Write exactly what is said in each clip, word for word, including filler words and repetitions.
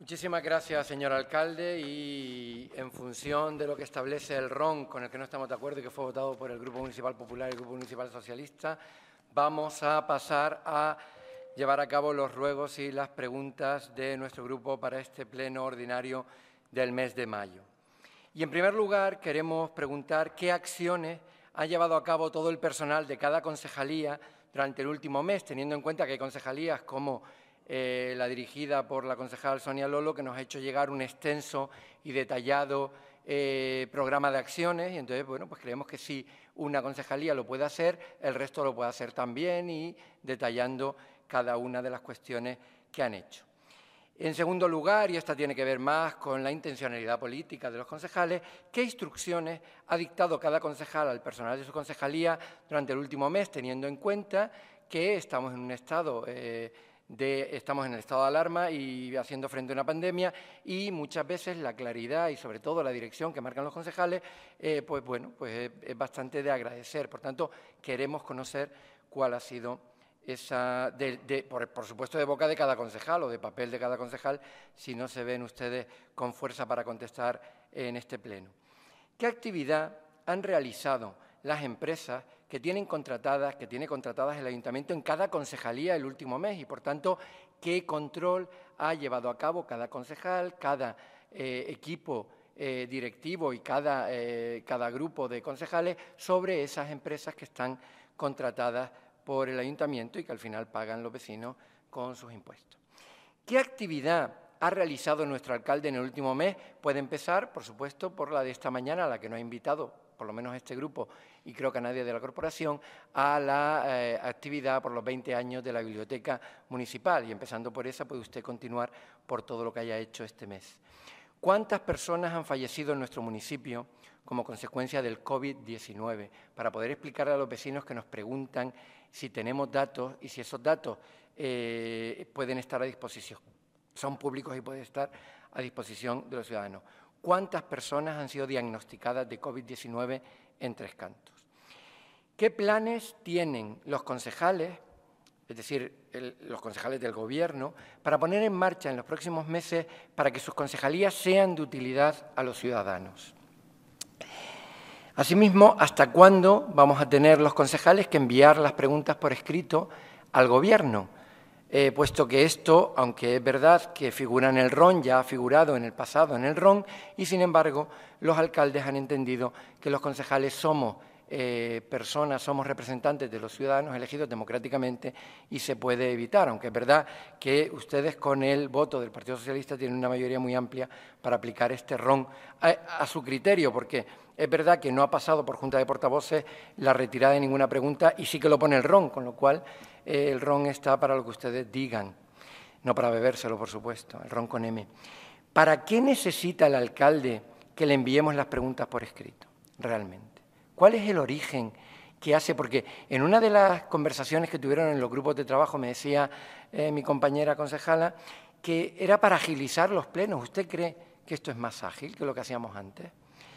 Muchísimas gracias, señor alcalde, y en función de lo que establece el R O N, con el que no estamos de acuerdo y que fue votado por el Grupo Municipal Popular y el Grupo Municipal Socialista, vamos a pasar a llevar a cabo los ruegos y las preguntas de nuestro grupo para este pleno ordinario del mes de mayo. Y, en primer lugar, queremos preguntar qué acciones ha llevado a cabo todo el personal de cada concejalía durante el último mes, teniendo en cuenta que hay concejalías como Eh, la dirigida por la concejal Sonia Lolo, que nos ha hecho llegar un extenso y detallado eh, programa de acciones, y entonces, bueno, pues creemos que si una concejalía lo puede hacer, el resto lo puede hacer también, y detallando cada una de las cuestiones que han hecho. En segundo lugar, y esta tiene que ver más con la intencionalidad política de los concejales, ¿qué instrucciones ha dictado cada concejal al personal de su concejalía durante el último mes, teniendo en cuenta que estamos en un estado eh, De, estamos en el estado de alarma y haciendo frente a una pandemia, y muchas veces la claridad y sobre todo la dirección que marcan los concejales, eh, pues bueno, pues es, es bastante de agradecer. Por tanto, queremos conocer cuál ha sido esa, de, de, por, por supuesto, de boca de cada concejal o de papel de cada concejal, si no se ven ustedes con fuerza para contestar en este pleno. ¿Qué actividad han realizado las empresas que tienen contratadas, que tiene contratadas el ayuntamiento en cada concejalía el último mes? Y, por tanto, ¿qué control ha llevado a cabo cada concejal, cada eh, equipo eh, directivo y cada, eh, cada grupo de concejales sobre esas empresas que están contratadas por el ayuntamiento y que al final pagan los vecinos con sus impuestos? ¿Qué actividad ha realizado nuestro alcalde en el último mes? Puede empezar, por supuesto, por la de esta mañana, a la que nos ha invitado, por lo menos este grupo, y creo que a nadie de la corporación, a la eh, actividad por los veinte años de la Biblioteca Municipal. Y empezando por esa, puede usted continuar por todo lo que haya hecho este mes. ¿Cuántas personas han fallecido en nuestro municipio como consecuencia del COVID diecinueve? Para poder explicarle a los vecinos que nos preguntan si tenemos datos y si esos datos eh, pueden estar a disposición. Son públicos y pueden estar a disposición de los ciudadanos. ¿Cuántas personas han sido diagnosticadas de COVID diecinueve en Tres Cantos? ¿Qué planes tienen los concejales, es decir, el, los concejales del Gobierno, para poner en marcha en los próximos meses para que sus concejalías sean de utilidad a los ciudadanos? Asimismo, ¿hasta cuándo vamos a tener los concejales que enviar las preguntas por escrito al Gobierno? Eh, puesto que esto, aunque es verdad que figura en el R O N, ya ha figurado en el pasado en el R O N, y sin embargo los alcaldes han entendido que los concejales somos eh, personas, somos representantes de los ciudadanos elegidos democráticamente y se puede evitar, aunque es verdad que ustedes con el voto del Partido Socialista tienen una mayoría muy amplia para aplicar este R O N a, a su criterio, porque es verdad que no ha pasado por Junta de Portavoces la retirada de ninguna pregunta y sí que lo pone el R O N, con lo cual eh, el R O N está para lo que ustedes digan, no para bebérselo, por supuesto, el R O N con M. ¿Para qué necesita el alcalde que le enviemos las preguntas por escrito, realmente? ¿Cuál es el origen que hace? Porque en una de las conversaciones que tuvieron en los grupos de trabajo me decía eh, mi compañera concejala que era para agilizar los plenos. ¿Usted cree que esto es más ágil que lo que hacíamos antes?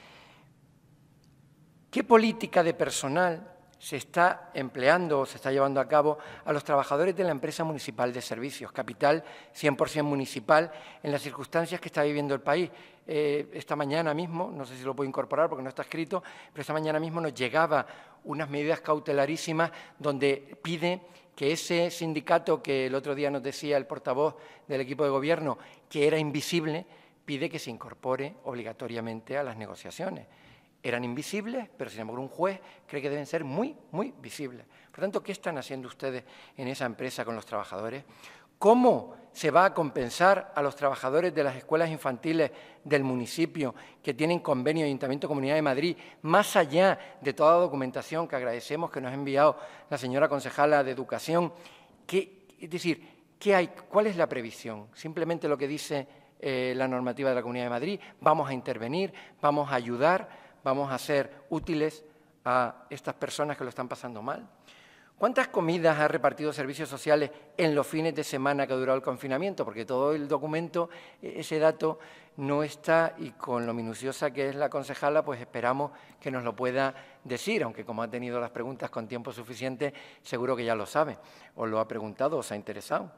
¿Qué política de personal se está empleando o se está llevando a cabo a los trabajadores de la empresa municipal de servicios, capital cien por cien municipal, en las circunstancias que está viviendo el país? Eh, esta mañana mismo, no sé si lo puedo incorporar porque no está escrito, pero esta mañana mismo nos llegaba unas medidas cautelarísimas donde pide que ese sindicato que el otro día nos decía el portavoz del equipo de gobierno que era invisible, pide que se incorpore obligatoriamente a las negociaciones. Eran invisibles, pero sin embargo un juez cree que deben ser muy, muy visibles. Por tanto, ¿qué están haciendo ustedes en esa empresa con los trabajadores? ¿Cómo se va a compensar a los trabajadores de las escuelas infantiles del municipio que tienen convenio de Ayuntamiento Comunidad de Madrid, más allá de toda la documentación que agradecemos que nos ha enviado la señora concejala de Educación? ¿Qué, es decir, ¿qué hay, ¿cuál es la previsión? Simplemente lo que dice eh, la normativa de la Comunidad de Madrid. ¿Vamos a intervenir? ¿Vamos a ayudar? ¿Vamos a ser útiles a estas personas que lo están pasando mal? ¿Cuántas comidas ha repartido Servicios Sociales en los fines de semana que ha durado el confinamiento? Porque todo el documento, ese dato no está, y con lo minuciosa que es la concejala, pues esperamos que nos lo pueda decir, aunque como ha tenido las preguntas con tiempo suficiente, seguro que ya lo sabe, o lo ha preguntado o se ha interesado.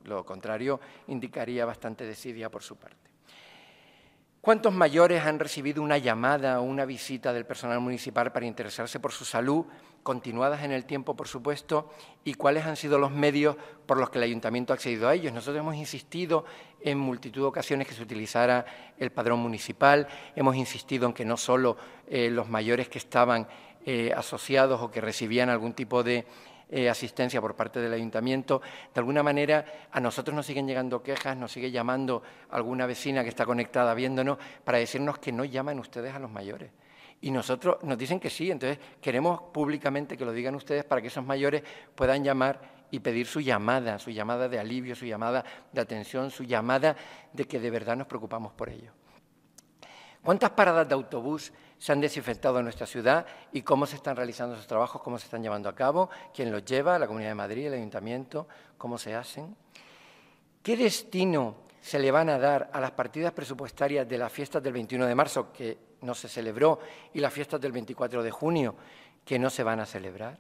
Lo contrario indicaría bastante desidia por su parte. ¿Cuántos mayores han recibido una llamada o una visita del personal municipal para interesarse por su salud, continuadas en el tiempo, por supuesto, y cuáles han sido los medios por los que el Ayuntamiento ha accedido a ellos? Nosotros hemos insistido en multitud de ocasiones que se utilizara el padrón municipal, hemos insistido en que no solo eh, los mayores que estaban eh, asociados o que recibían algún tipo de Eh, asistencia por parte del Ayuntamiento. De alguna manera, a nosotros nos siguen llegando quejas, nos sigue llamando alguna vecina que está conectada viéndonos para decirnos que no llaman ustedes a los mayores. Y nosotros nos dicen que sí, entonces queremos públicamente que lo digan ustedes para que esos mayores puedan llamar y pedir su llamada, su llamada de alivio, su llamada de atención, su llamada de que de verdad nos preocupamos por ellos. ¿Cuántas paradas de autobús se han desinfectado en nuestra ciudad y cómo se están realizando esos trabajos, cómo se están llevando a cabo, quién los lleva, la Comunidad de Madrid, el Ayuntamiento, cómo se hacen? ¿Qué destino se le van a dar a las partidas presupuestarias de las fiestas del veintiuno de marzo, que no se celebró, y las fiestas del veinticuatro de junio, que no se van a celebrar?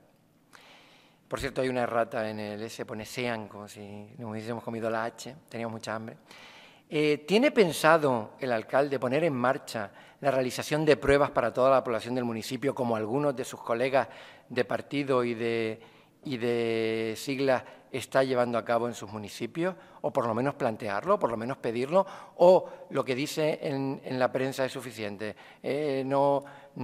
Por cierto, hay una errata en el S, pone SEAN, como si nos hubiésemos comido la H, teníamos mucha hambre. Eh, ¿Tiene pensado el alcalde poner en marcha la realización de pruebas para toda la población del municipio, como algunos de sus colegas de partido y de, y de siglas está llevando a cabo en sus municipios? ¿O por lo menos plantearlo, por lo menos pedirlo? ¿O lo que dice en, en la prensa es suficiente? Eh, no,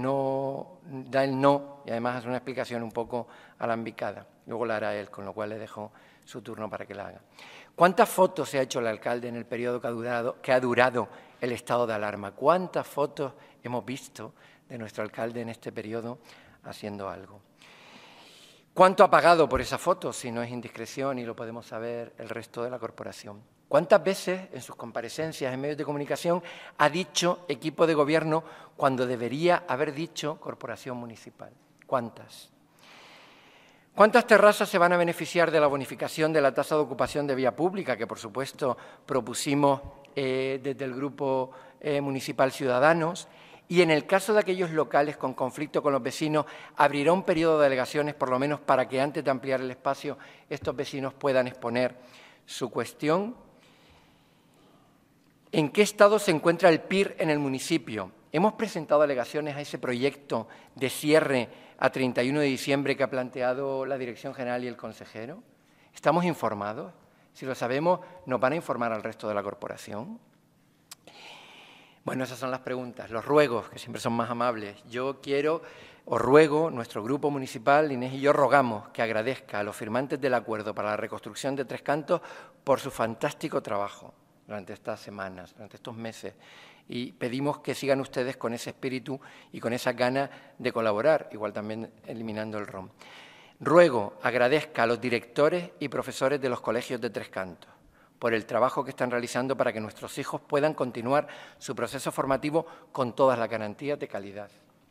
no da el no y además hace una explicación un poco alambicada. Luego la hará él, con lo cual le dejo su turno para que la haga. ¿Cuántas fotos se ha hecho el alcalde en el periodo que ha durado, que ha durado el estado de alarma? ¿Cuántas fotos hemos visto de nuestro alcalde en este periodo haciendo algo? ¿Cuánto ha pagado por esa foto, si no es indiscreción y lo podemos saber el resto de la corporación? ¿Cuántas veces en sus comparecencias en medios de comunicación ha dicho equipo de gobierno cuando debería haber dicho corporación municipal? ¿Cuántas? ¿Cuántas terrazas se van a beneficiar de la bonificación de la tasa de ocupación de vía pública, que por supuesto propusimos eh, desde el Grupo eh, Municipal Ciudadanos? Y en el caso de aquellos locales con conflicto con los vecinos, ¿abrirá un periodo de alegaciones, por lo menos para que antes de ampliar el espacio estos vecinos puedan exponer su cuestión? ¿En qué estado se encuentra el P I R en el municipio? ¿Hemos presentado alegaciones a ese proyecto de cierre a treinta y uno de diciembre que ha planteado la Dirección General y el consejero? ¿Estamos informados? Si lo sabemos, ¿nos van a informar al resto de la corporación? Bueno, esas son las preguntas. Los ruegos, que siempre son más amables. Yo quiero, os ruego, nuestro grupo municipal, Inés y yo, rogamos que agradezca a los firmantes del acuerdo para la reconstrucción de Tres Cantos por su fantástico trabajo durante estas semanas, durante estos meses. Y pedimos que sigan ustedes con ese espíritu y con esa ganas de colaborar, igual también eliminando el rom. Ruego, agradezca a los directores y profesores de los colegios de Tres Cantos por el trabajo que están realizando para que nuestros hijos puedan continuar su proceso formativo con todas las garantías de calidad.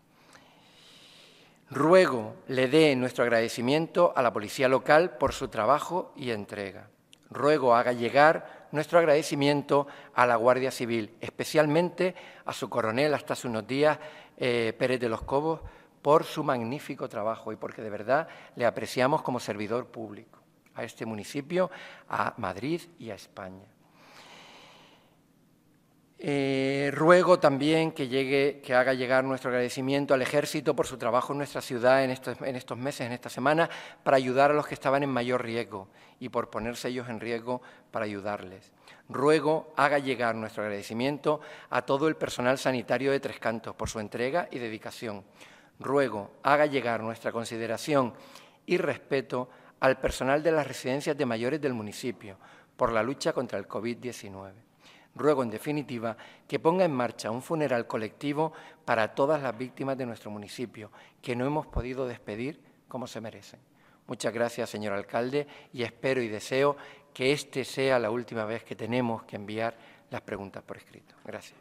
Ruego, le dé nuestro agradecimiento a la Policía Local por su trabajo y entrega. Ruego, haga llegar nuestro agradecimiento a la Guardia Civil, especialmente a su coronel hasta hace unos días, eh, Pérez de los Cobos, por su magnífico trabajo y porque de verdad le apreciamos como servidor público a este municipio, a Madrid y a España. Eh, ruego también que, llegue, que haga llegar nuestro agradecimiento al Ejército por su trabajo en nuestra ciudad en estos, en estos meses, en esta semana, para ayudar a los que estaban en mayor riesgo y por ponerse ellos en riesgo para ayudarles. Ruego haga llegar nuestro agradecimiento a todo el personal sanitario de Tres Cantos por su entrega y dedicación. Ruego haga llegar nuestra consideración y respeto al personal de las residencias de mayores del municipio por la lucha contra el COVID diecinueve. Ruego, en definitiva, que ponga en marcha un funeral colectivo para todas las víctimas de nuestro municipio, que no hemos podido despedir como se merecen. Muchas gracias, señor alcalde, y espero y deseo que este sea la última vez que tenemos que enviar las preguntas por escrito. Gracias.